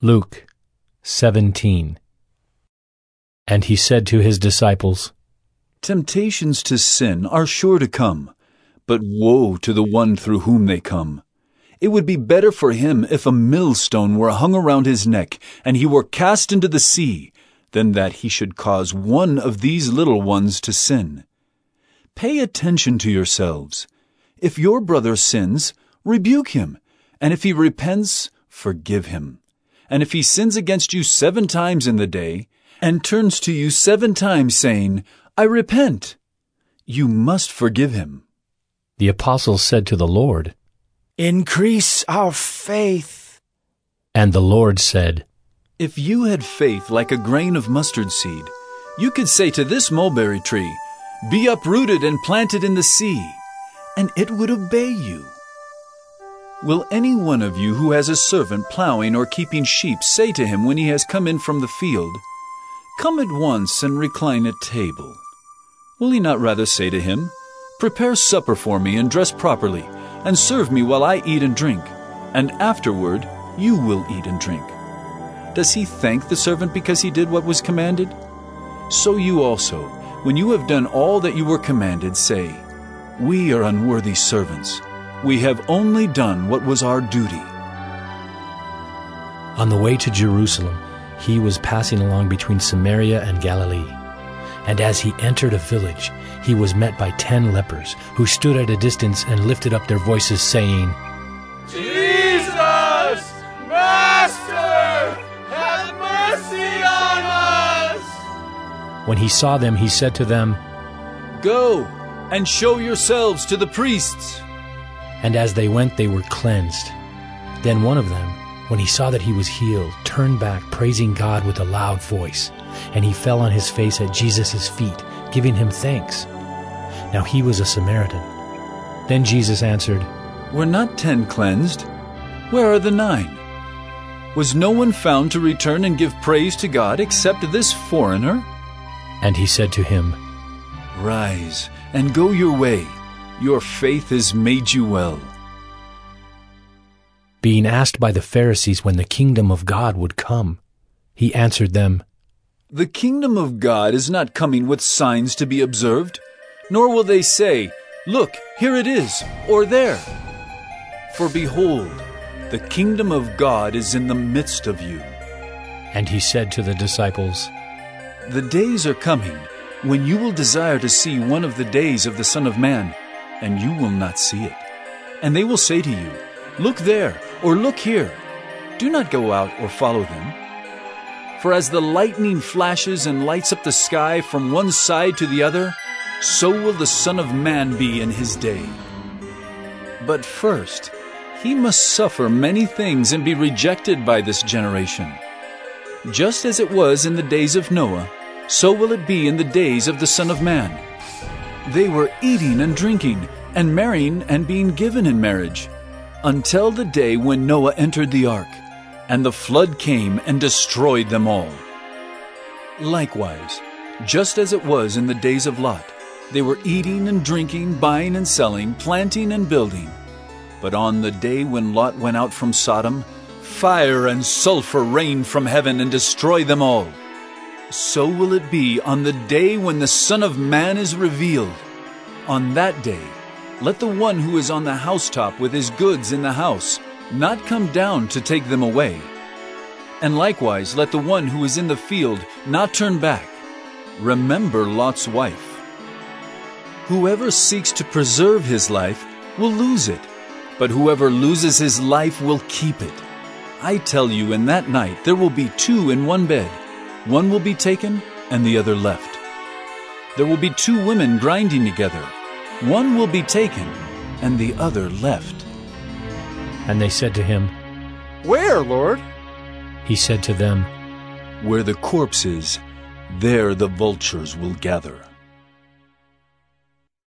Luke 17. And he said to his disciples, Temptations to sin are sure to come, but woe to the one through whom they come. It would be better for him if a millstone were hung around his neck and he were cast into the sea, than that he should cause one of these little ones to sin. Pay attention to yourselves. If your brother sins, rebuke him, and if he repents, forgive him. And if he sins against you 7 times in the day, and turns to you 7 times saying, I repent, you must forgive him. The apostles said to the Lord, Increase our faith. And the Lord said, If you had faith like a grain of mustard seed, you could say to this mulberry tree, Be uprooted and planted in the sea, and it would obey you. Will any one of you who has a servant plowing or keeping sheep say to him when he has come in from the field, Come at once and recline at table? Will he not rather say to him, Prepare supper for me and dress properly, and serve me while I eat and drink, and afterward you will eat and drink? Does he thank the servant because he did what was commanded? So you also, when you have done all that you were commanded, say, We are unworthy servants. We have only done what was our duty. On the way to Jerusalem, he was passing along between Samaria and Galilee. And as he entered a village, he was met by 10 lepers, who stood at a distance and lifted up their voices, saying, Jesus, Master, have mercy on us! When he saw them, he said to them, Go and show yourselves to the priests. And as they went, they were cleansed. Then one of them, when he saw that he was healed, turned back, praising God with a loud voice. And he fell on his face at Jesus' feet, giving him thanks. Now he was a Samaritan. Then Jesus answered, Were not 10 cleansed? Where are the 9? Was no one found to return and give praise to God except this foreigner? And he said to him, Rise and go your way. Your faith has made you well. Being asked by the Pharisees when the kingdom of God would come, he answered them, The kingdom of God is not coming with signs to be observed, nor will they say, Look, here it is, or there. For behold, the kingdom of God is in the midst of you. And he said to the disciples, The days are coming when you will desire to see one of the days of the Son of Man, and you will not see it. And they will say to you, Look there, or look here. Do not go out or follow them. For as the lightning flashes and lights up the sky from one side to the other, so will the Son of Man be in his day. But first, he must suffer many things and be rejected by this generation. Just as it was in the days of Noah, so will it be in the days of the Son of Man. They were eating and drinking, and marrying and being given in marriage, until the day when Noah entered the ark, and the flood came and destroyed them all. Likewise, just as it was in the days of Lot, they were eating and drinking, buying and selling, planting and building. But on the day when Lot went out from Sodom, fire and sulfur rained from heaven and destroyed them all. So will it be on the day when the Son of Man is revealed. On that day, let the one who is on the housetop with his goods in the house not come down to take them away. And likewise, let the one who is in the field not turn back. Remember Lot's wife. Whoever seeks to preserve his life will lose it, but whoever loses his life will keep it. I tell you, in that night there will be 2 in one bed. One will be taken, and the other left. There will be 2 women grinding together. One will be taken, and the other left. And they said to him, Where, Lord? He said to them, Where the corpse is, there the vultures will gather.